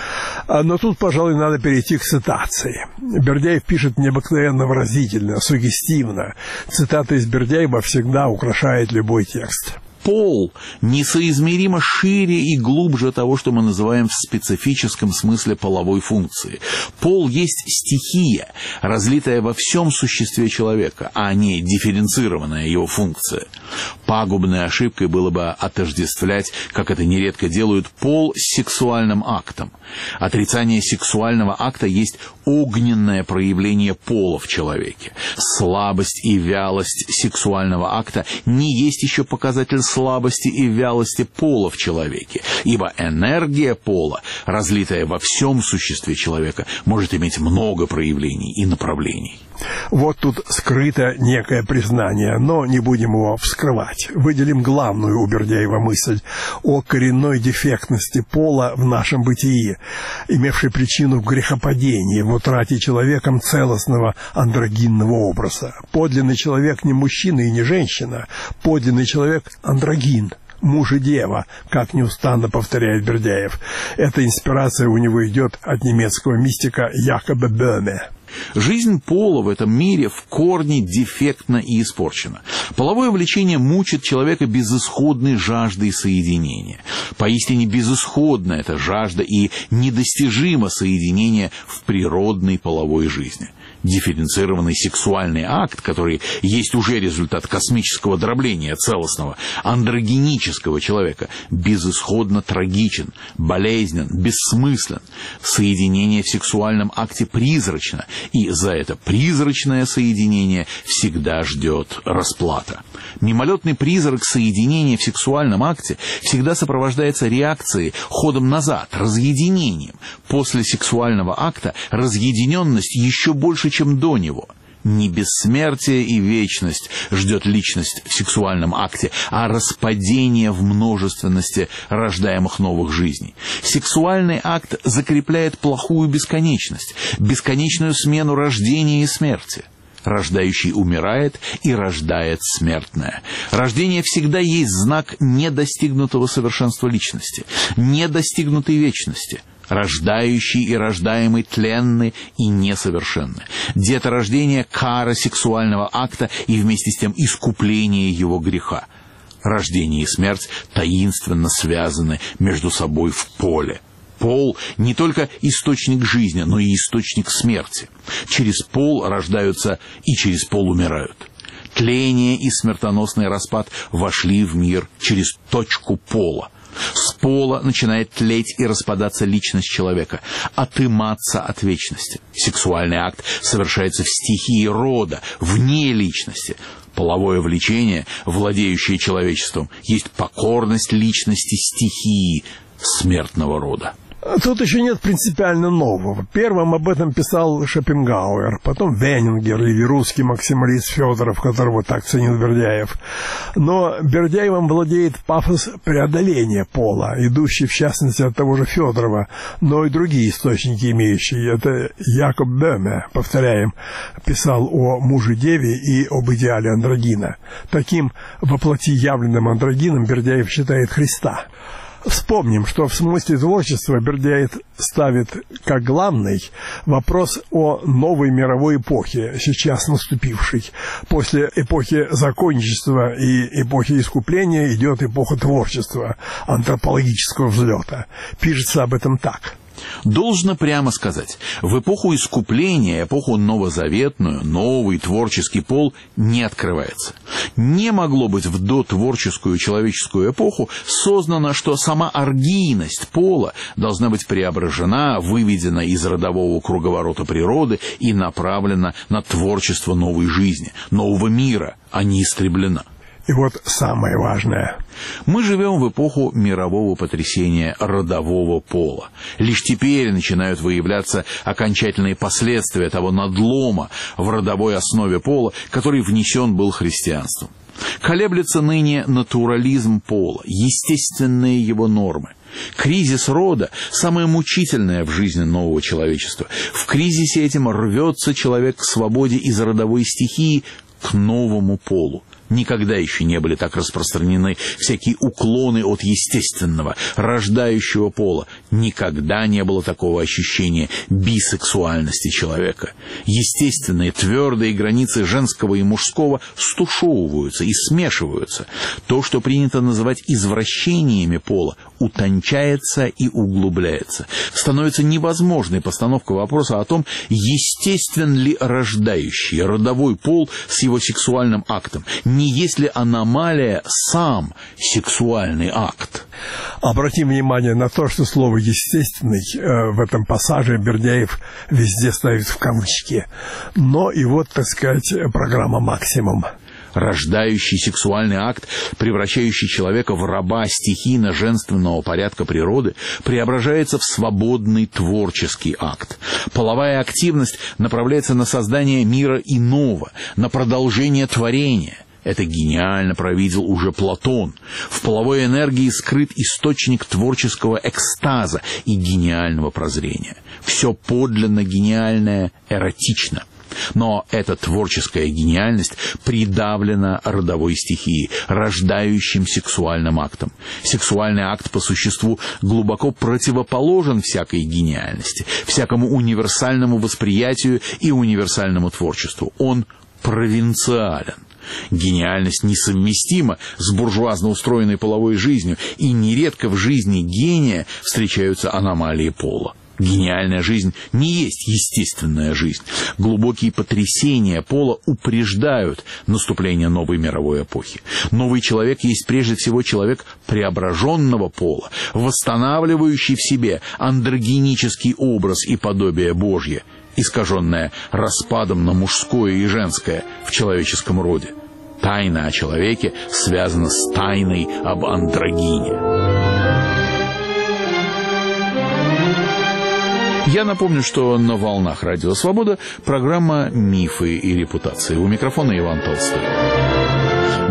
Но тут, пожалуй, надо перейти к цитации. Бердяев пишет необыкновенно выразительно, суггестивно. Цитата из Бердяева всегда украшает любой текст. Пол несоизмеримо шире и глубже того, что мы называем в специфическом смысле половой функции. Пол есть стихия, разлитая во всем существе человека, а не дифференцированная его функция. Пагубной ошибкой было бы отождествлять, как это нередко делают, пол с сексуальным актом. Отрицание сексуального акта есть огненное проявление пола в человеке. Слабость и вялость сексуального акта не есть еще показатель слабости и вялости пола в человеке, ибо энергия пола, разлитая во всем существе человека, может иметь много проявлений и направлений. Вот тут скрыто некое признание, но не будем его вскрывать. Выделим главную у Бердяева мысль о коренной дефектности пола в нашем бытии, имевшей причину в грехопадении, в утрате человеком целостного андрогинного образа. Подлинный человек не мужчина и не женщина, подлинный человек – андрогин. Муж и дева, как неустанно повторяет Бердяев. Эта инспирация у него идет от немецкого мистика Якоба Бöhme. Жизнь пола в этом мире в корне дефектна и испорчена. Половое влечение мучит человека безысходной жаждой соединения. Поистине безысходна эта жажда и недостижимо соединение в природной половой жизни. Дифференцированный сексуальный акт, который есть уже результат космического дробления целостного андрогенического человека, безысходно трагичен, болезнен, бессмыслен. Соединение в сексуальном акте призрачно, и за это призрачное соединение всегда ждет расплата. Мимолетный призрак соединения в сексуальном акте всегда сопровождается реакцией, ходом назад, разъединением. После сексуального акта разъединенность еще больше, чем до него. Не бессмертие и вечность ждет личность в сексуальном акте, а распадение в множественности рождаемых новых жизней. Сексуальный акт закрепляет плохую бесконечность, бесконечную смену рождения и смерти. Рождающий умирает, и рождает смертное. Рождение всегда есть знак недостигнутого совершенства личности, недостигнутой вечности. Рождающий и рождаемый тленны и несовершенны. Деторождение – кара сексуального акта и вместе с тем искупление его греха. Рождение и смерть таинственно связаны между собой в поле. Пол – не только источник жизни, но и источник смерти. Через пол рождаются и через пол умирают. Тление и смертоносный распад вошли в мир через точку пола. С пола начинает тлеть и распадаться личность человека, отыматься от вечности. Сексуальный акт совершается в стихии рода, вне личности. Половое влечение, владеющее человечеством, есть покорность личности стихии смертного рода. Тут еще нет принципиально нового. Первым об этом писал Шопенгауэр, потом Венингер или русский максималист Федоров, которого так ценил Бердяев. Но Бердяевым владеет пафос преодоления пола, идущий в частности от того же Федорова, но и другие источники имеющие. Это Якоб Бöhme, повторяем, писал о муже-деве и об идеале андрогина. Таким воплоти явленным андрогином Бердяев считает Христа. Вспомним, что в смысле творчества Бердяев ставит как главный вопрос о новой мировой эпохе, сейчас наступившей. После эпохи законничества и эпохи искупления идет эпоха творчества, антропологического взлета. Пишется об этом так. Должно прямо сказать, в эпоху искупления, эпоху новозаветную, новый творческий пол не открывается. Не могло быть в дотворческую человеческую эпоху сознано, что сама оргийность пола должна быть преображена, выведена из родового круговорота природы и направлена на творчество новой жизни, нового мира, а не истреблена. И вот самое важное. Мы живем в эпоху мирового потрясения родового пола. Лишь теперь начинают выявляться окончательные последствия того надлома в родовой основе пола, который внесен был христианством. Колеблется ныне натурализм пола, естественные его нормы. Кризис рода – самое мучительное в жизни нового человечества. В кризисе этим рвется человек к свободе из родовой стихии к новому полу. Никогда еще не были так распространены всякие уклоны от естественного, рождающего пола. Никогда не было такого ощущения бисексуальности человека. Естественные твердые границы женского и мужского стушевываются и смешиваются. То, что принято называть извращениями пола, утончается и углубляется. Становится невозможной постановка вопроса о том, естествен ли рождающий родовой пол с его сексуальным актом, не есть ли аномалия сам сексуальный акт. Обратим внимание на то, что слово «естественный» э, в этом пассаже Бердяев везде ставит в кавычки. Но и вот, так сказать, программа «Максимум». Рождающий сексуальный акт, превращающий человека в раба стихийно-женственного порядка природы, преображается в свободный творческий акт. Половая активность направляется на создание мира иного, на продолжение творения. Это гениально провидел уже Платон. В половой энергии скрыт источник творческого экстаза и гениального прозрения. Все подлинно гениальное эротично. Но эта творческая гениальность придавлена родовой стихией, рождающим сексуальным актом. Сексуальный акт по существу глубоко противоположен всякой гениальности, всякому универсальному восприятию и универсальному творчеству. Он провинциален. Гениальность несовместима с буржуазно устроенной половой жизнью, и нередко в жизни гения встречаются аномалии пола. Гениальная жизнь не есть естественная жизнь. Глубокие потрясения пола упреждают наступление новой мировой эпохи. Новый человек есть прежде всего человек преображенного пола, восстанавливающий в себе андрогинический образ и подобие Божье, искаженное распадом на мужское и женское в человеческом роде. Тайна о человеке связана с тайной об андрогине. Я напомню, что на волнах Радио Свобода программа «Мифы и репутации». У микрофона Иван Толстой.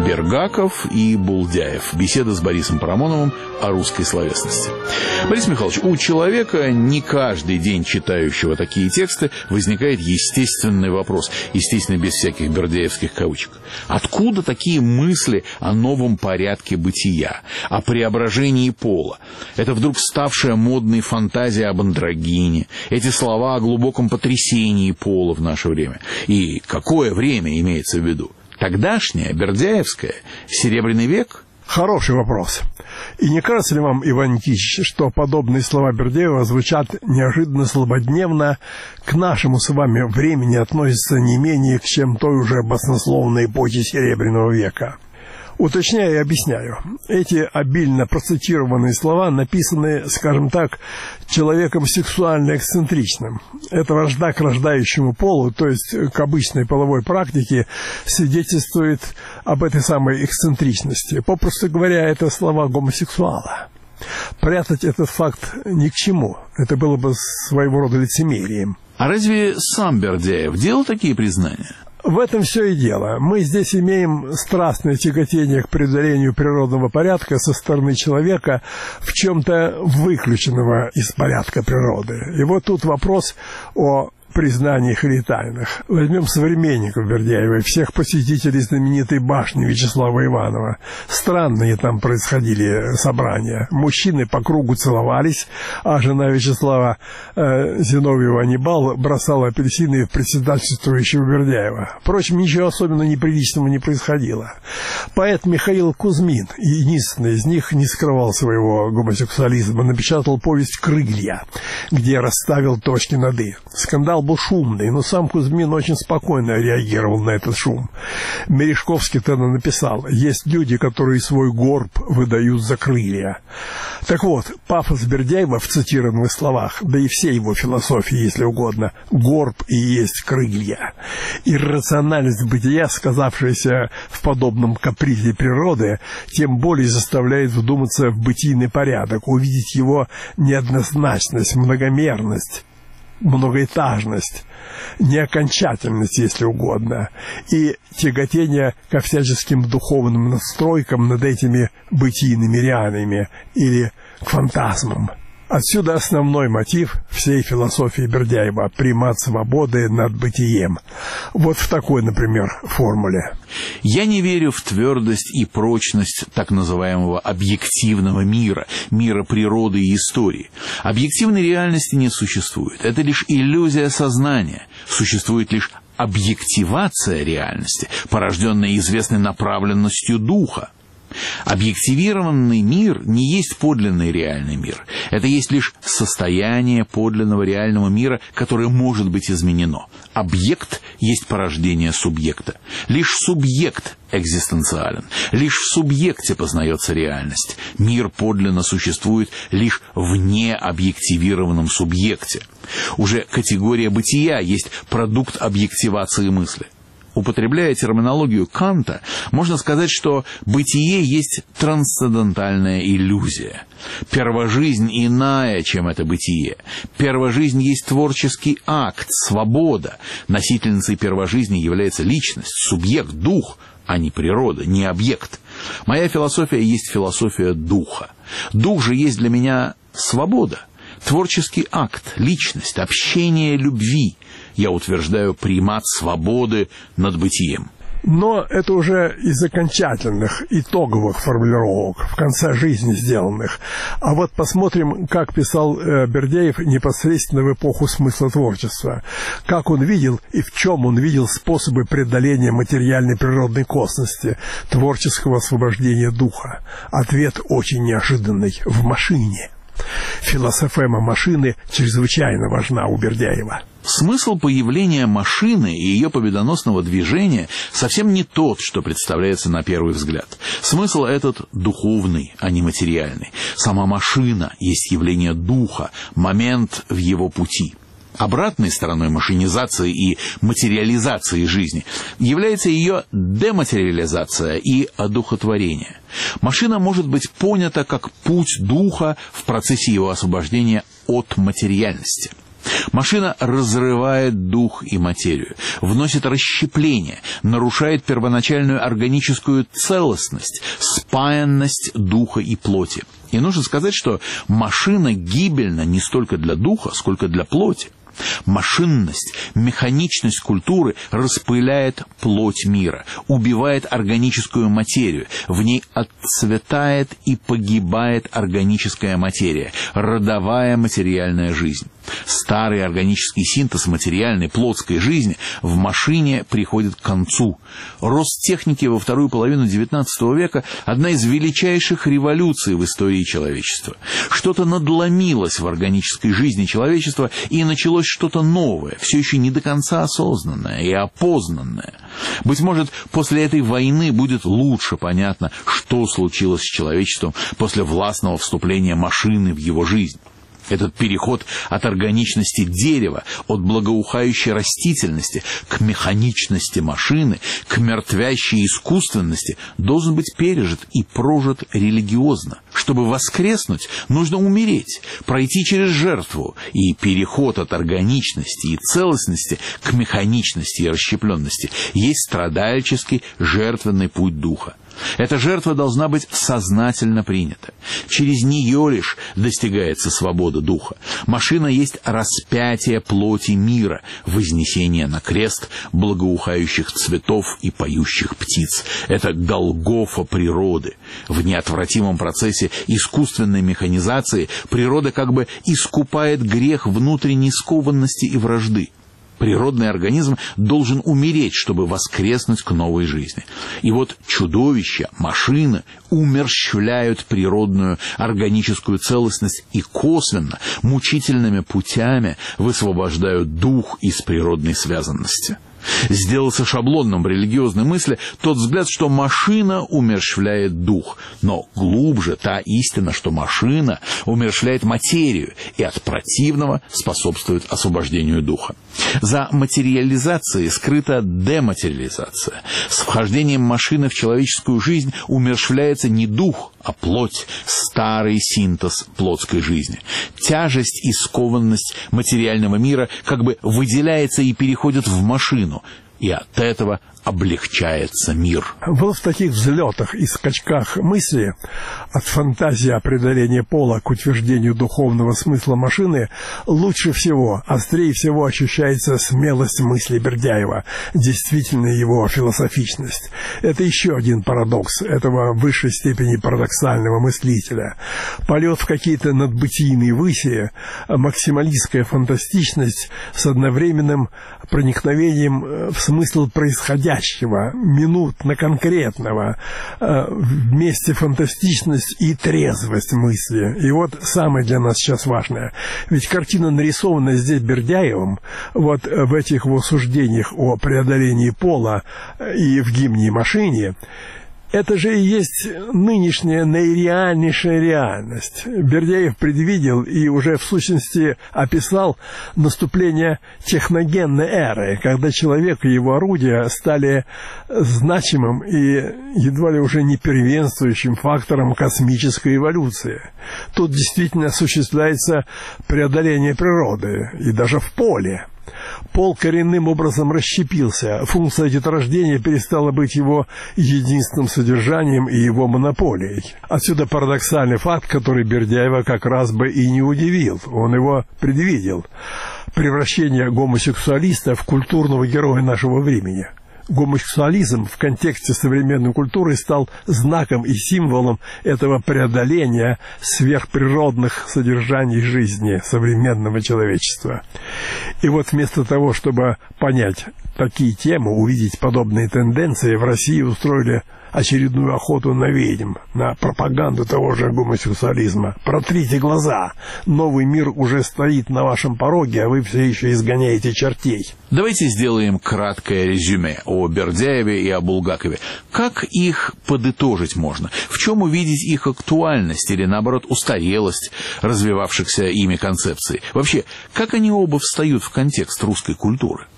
Бергаков и Булдяев. Беседа с Борисом Парамоновым о русской словесности. Борис Михайлович, у человека, не каждый день читающего такие тексты, возникает естественный вопрос, естественно, без всяких бердяевских кавычек. Откуда такие мысли о новом порядке бытия, о преображении пола? Это вдруг ставшая модной фантазия об андрогине, эти слова о глубоком потрясении пола в наше время. И какое время имеется в виду? Тогдашнее, бердяевское, Серебряный век? Хороший вопрос. И не кажется ли вам, Иван Никитич, что подобные слова Бердяева звучат неожиданно слабодневно, к нашему с вами времени относятся не менее, чем той уже баснословной эпохи Серебряного века? Уточняю и объясняю. Эти обильно процитированные слова написаны, скажем так, человеком сексуально эксцентричным. Эта вражда к рождающему полу, то есть к обычной половой практике, свидетельствует об этой самой эксцентричности. Попросту говоря, это слова гомосексуала. Прятать этот факт ни к чему. Это было бы своего рода лицемерием. А разве сам Бердяев делал такие признания? В этом все и дело. Мы здесь имеем страстное тяготение к преодолению природного порядка со стороны человека в чем-то выключенного из порядка природы. И вот тут вопрос о признаниях или тайнах. Возьмем современников Бердяева и всех посетителей знаменитой башни Вячеслава Иванова. Странные там происходили собрания. Мужчины по кругу целовались, а жена Вячеслава э, Зиновьева Анибал бросала апельсины в председательствующего Бердяева. Впрочем, ничего особенно неприличного не происходило. Поэт Михаил Кузьмин, единственный из них, не скрывал своего гомосексуализма, напечатал повесть «Крылья», где расставил точки над «и». Скандал был шумный, но сам Кузьмин очень спокойно реагировал на этот шум. Мережковский тогда написал: «Есть люди, которые свой горб выдают за крылья». Так вот, пафос Бердяева в цитированных словах, да и всей его философии, если угодно, горб и есть крылья. Иррациональность бытия, сказавшаяся в подобном капризе природы, тем более заставляет вдуматься в бытийный порядок, увидеть его неоднозначность, многомерность, многоэтажность, неокончательность, если угодно, и тяготение ко всяческим духовным настройкам над этими бытийными реалиями или к фантазмам. Отсюда основной мотив всей философии Бердяева – примат свободы над бытием. Вот в такой, например, формуле. Я не верю в твердость и прочность так называемого объективного мира, мира природы и истории. Объективной реальности не существует. Это лишь иллюзия сознания. Существует лишь объективация реальности, порожденная известной направленностью духа. Объективированный мир не есть подлинный реальный мир. Это есть лишь состояние подлинного реального мира, которое может быть изменено. Объект есть порождение субъекта. Лишь субъект экзистенциален. Лишь в субъекте познается реальность. Мир подлинно существует лишь в необъективированном субъекте. Уже категория бытия есть продукт объективации мысли. Употребляя терминологию Канта, можно сказать, что бытие есть трансцендентальная иллюзия. Первожизнь иная, чем это бытие. Первожизнь есть творческий акт, свобода. Носительницей первожизни является личность, субъект, дух, а не природа, не объект. Моя философия есть философия духа. Дух же есть для меня свобода, творческий акт, личность, общение любви. Я утверждаю примат свободы над бытием. Но это уже из окончательных, итоговых формулировок, в конце жизни сделанных. А вот посмотрим, как писал э, Бердяев непосредственно в эпоху смысла творчества. Как он видел и в чем он видел способы преодоления материальной природной косности, творческого освобождения духа. Ответ очень неожиданный: в машине. Философема машины чрезвычайно важна у Бердяева. Смысл появления машины и ее победоносного движения совсем не тот, что представляется на первый взгляд. Смысл этот духовный, а не материальный. Сама машина есть явление духа, момент в его пути. Обратной стороной машинизации и материализации жизни является ее дематериализация и одухотворение. Машина может быть понята как путь духа в процессе его освобождения от материальности. Машина разрывает дух и материю, вносит расщепление, нарушает первоначальную органическую целостность, спаянность духа и плоти. И нужно сказать, что машина гибельна не столько для духа, сколько для плоти. Машинность, механичность культуры распыляет плоть мира, убивает органическую материю, в ней отцветает и погибает органическая материя, родовая материальная жизнь. Старый органический синтез материальной плотской жизни в машине приходит к концу. Рост техники во вторую половину девятнадцатого века – одна из величайших революций в истории человечества. Что-то надломилось в органической жизни человечества, и началось что-то новое, все еще не до конца осознанное и опознанное. Быть может, после этой войны будет лучше понятно, что случилось с человечеством после властного вступления машины в его жизнь. Этот переход от органичности дерева, от благоухающей растительности к механичности машины, к мертвящей искусственности должен быть пережит и прожит религиозно. Чтобы воскреснуть, нужно умереть, пройти через жертву, и переход от органичности и целостности к механичности и расщепленности есть страдальческий жертвенный путь духа. Эта жертва должна быть сознательно принята. Через нее лишь достигается свобода духа. Машина есть распятие плоти мира, вознесение на крест благоухающих цветов и поющих птиц. Это Голгофа природы. В неотвратимом процессе искусственной механизации природа как бы искупает грех внутренней скованности и вражды. Природный организм должен умереть, чтобы воскреснуть к новой жизни. И вот чудовища, машины умерщвляют природную органическую целостность и косвенно, мучительными путями высвобождают дух из природной связанности. Сделался шаблонным в религиозной мысли тот взгляд, что машина умерщвляет дух, но глубже та истина, что машина умерщвляет материю и от противного способствует освобождению духа. За материализацией скрыта дематериализация. С вхождением машины в человеческую жизнь умерщвляется не дух, а плоть, старый синтез плотской жизни. Тяжесть и скованность материального мира как бы выделяется и переходит в машину, и от этого облегчается мир. Вот в таких взлетах и скачках мысли от фантазии о преодолении пола к утверждению духовного смысла машины лучше всего, острее всего ощущается смелость мысли Бердяева, действительно его философичность. Это еще один парадокс этого в высшей степени парадоксального мыслителя. Полет в какие-то надбытийные выси, максималистская фантастичность с одновременным проникновением в смысл происходящего, минутно конкретного, вместе фантастичность и трезвость мысли. И вот самое для нас сейчас важное. Ведь картина, нарисованная здесь Бердяевым, вот в этих его суждениях о преодолении пола и в гимне «Машине», это же и есть нынешняя наиреальнейшая реальность. Бердяев предвидел и уже в сущности описал наступление техногенной эры, когда человек и его орудия стали значимым и едва ли уже не первенствующим фактором космической эволюции. Тут действительно осуществляется преодоление природы, и даже в поле. Пол коренным образом расщепился, функция деторождения перестала быть его единственным содержанием и его монополией. Отсюда парадоксальный факт, который Бердяева как раз бы и не удивил, он его предвидел. Превращение гомосексуалиста в культурного героя нашего времени. Гомосексуализм в контексте современной культуры стал знаком и символом этого преодоления сверхприродных содержаний жизни современного человечества. И вот вместо того, чтобы понять такие темы, увидеть подобные тенденции, в России устроили очередную охоту на ведьм, на пропаганду того же гомосексуализма. Протрите глаза, новый мир уже стоит на вашем пороге, а вы все еще изгоняете чертей. Давайте сделаем краткое резюме о Бердяеве и о Булгакове. Как их подытожить можно? В чем увидеть их актуальность или, наоборот, устарелость развивавшихся ими концепций? Вообще, как они оба встают в контекст русской культуры?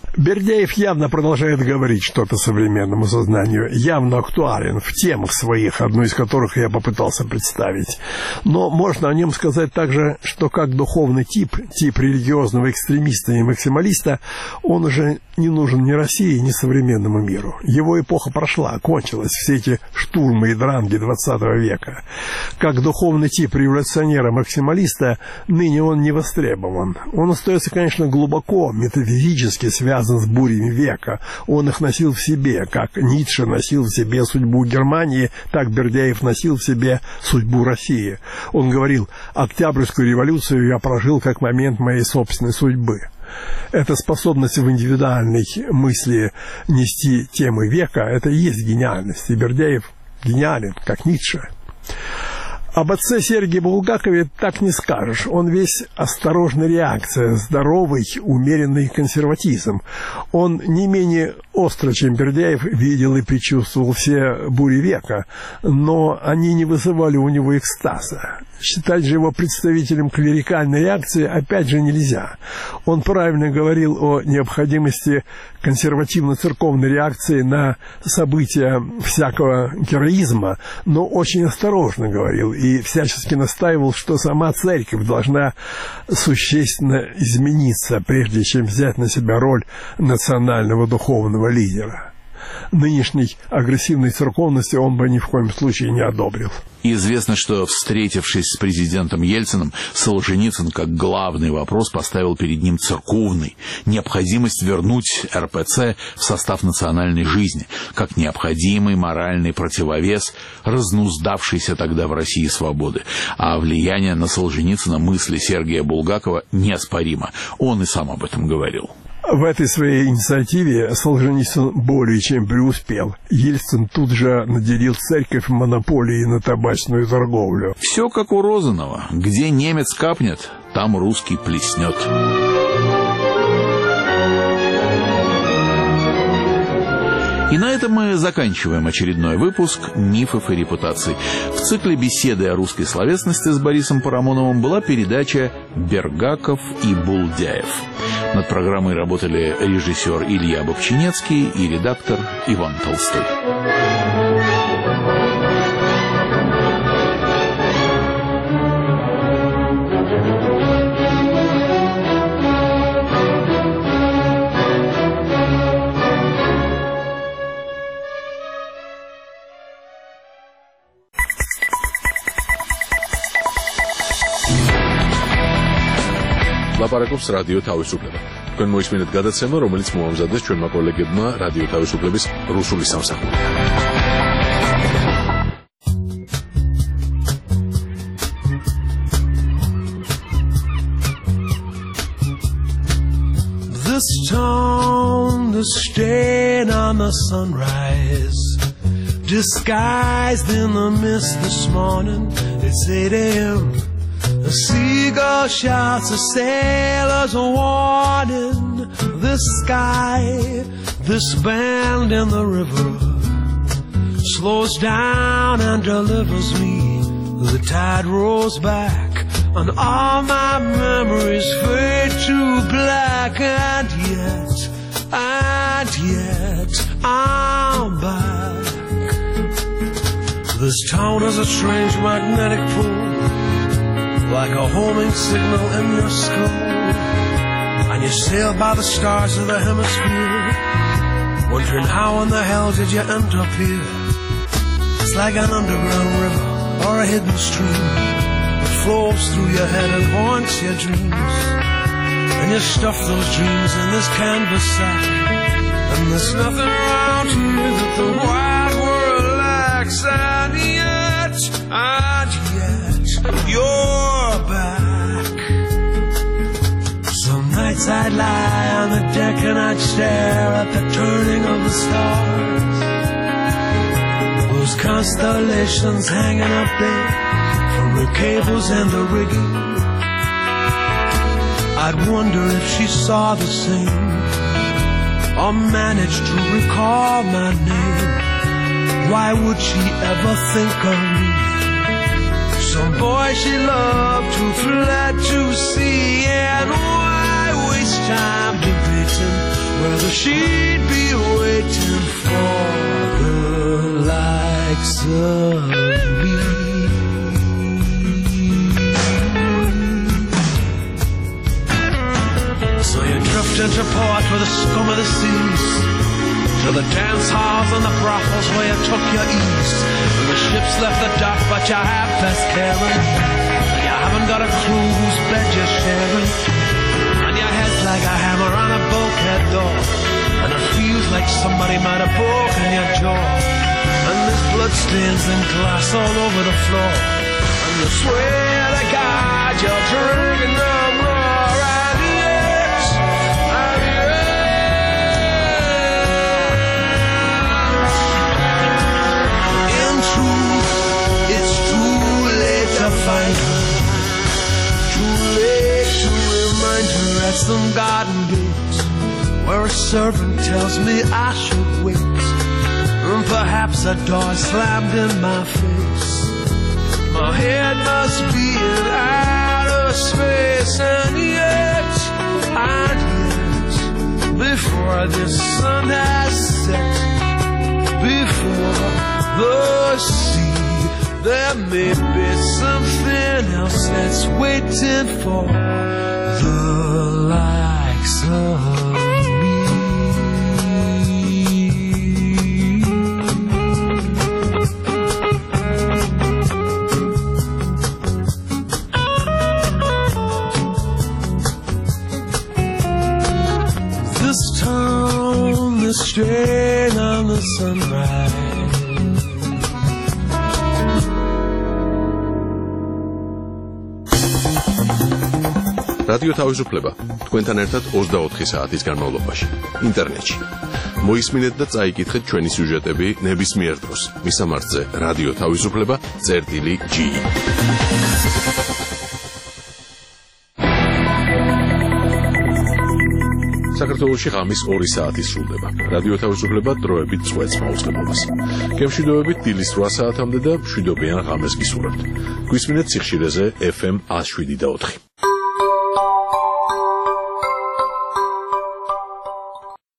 Бердяев явно продолжает говорить что-то современному сознанию, явно актуален в темах своих, одну из которых я попытался представить. Но можно о нем сказать также, что как духовный тип, тип религиозного экстремиста и максималиста, он уже не нужен ни России, ни современному миру. Его эпоха прошла, кончилась, все эти штурмы и дранги двадцатого века. Как духовный тип революционера-максималиста, ныне он не востребован. Он остается, конечно, глубоко метафизически связан с бурями века. Он их носил в себе, как Ницше носил в себе судьбу Германии, так Бердяев носил в себе судьбу России. Он говорил: «Октябрьскую революцию я прожил как момент моей собственной судьбы». Эта способность в индивидуальной мысли нести темы века, это и есть гениальность. И Бердяев гениален, как Ницше. Об отце Сергии Булгакове так не скажешь. Он весь осторожная реакция, здоровый, умеренный консерватизм. Он не менее остро, чем Бердяев, видел и предчувствовал все бури века, но они не вызывали у него экстаза. Считать же его представителем клерикальной реакции опять же нельзя. Он правильно говорил о необходимости консервативно-церковной реакции на события всякого героизма, но очень осторожно говорил и всячески настаивал, что сама церковь должна существенно измениться, прежде чем взять на себя роль национального духовного лидера. Нынешней агрессивной церковности он бы ни в коем случае не одобрил. Известно, что, встретившись с президентом Ельциным, Солженицын как главный вопрос поставил перед ним церковный, необходимость вернуть эр пэ цэ в состав национальной жизни, как необходимый моральный противовес разнуздавшейся тогда в России свободы. А влияние на Солженицына мысли Сергия Булгакова неоспоримо. Он и сам об этом говорил. В этой своей инициативе Солженицын более чем преуспел. Ельцин тут же наделил церковь монополией на табачную торговлю. Все как у Розанова. Где немец капнет, там русский плеснет. И на этом мы заканчиваем очередной выпуск «Мифов и репутаций». В цикле беседы о русской словесности с Борисом Парамоновым была передача «Бергаков и Булдяев». Над программой работали режиссер Илья Бобчинецкий и редактор Иван Толстой. ლაპარაკობს რადიო თავისუფლება. თქვენ მოისმინეთ გადაცემა, რომელიც მოამზადეს ჩვენმა კოლეგებმა რადიო თავისუფლების რუსული სამსახურიდან. This town, the stain on the sunrise, disguised in the mist this morning. It's eight a.m. A seagull shouts a sailor's warning. This sky, this bend in the river, slows down and delivers me. The tide rolls back and all my memories fade to black. And yet, and yet, I'm back. This town is a strange magnetic pull, like a homing signal in your skull. And you sail by the stars of the hemisphere, wondering how in the hell did you end up here. It's like an underground river or a hidden stream. It flows through your head and haunts your dreams. And you stuff those dreams in this canvas sack, and there's nothing around here that the wide world lacks. And yet, and yet, you're back. Some nights I'd lie on the deck and I'd stare at the turning of the stars, those constellations hanging up there from the cables and the rigging. I'd wonder if she saw the same or managed to recall my name. Why would she ever think of me? Some boy she loved who fled to sea. And why waste time debating whether she'd be waiting for the likes of me. So you drift into port with the scum of the seas, to the dance halls and the brothels where you took your ease. And the ships left the dock, but you had best caring, and you haven't got a clue whose bed you're sharing. And your head's like a hammer on a bulkhead door, and it feels like somebody might have broken your jaw. And there's bloodstains and glass all over the floor, and you swear to God you're drinking no more. And yes, and yes, in truth, it's too late to find her, too late to remind her at some garden gate, where a servant tells me I should wait, and perhaps a door slammed in my face. My head must be in outer space, and yet, and yet, before the sun has set, before the sea, there may be something else that's waiting for the likes of strain on the sunrise. რადიო თავისუფლება თქვენთან ერთად ოცდაოთხი საათის განმავლობაში ინტერნეტში. მოისმინეთ და წაიკითხეთ ჩვენი სიუჟეტები ნებისმიერ დროს. მისამართზე რადიო თავისუფლება წერტილი ჯი. საქართველოში ღამის ორი საათი სრულდება. რადიო თავისუფლება დროებით წვეთს მაუწყებლობას. გემშვიდობებით დილის რვა საათამდე და მშვიდობიან ღამეს გისურვებთ. გვისმინეთ სიხშირეზე ეფ ემ ათს შვიდი და ოთხი.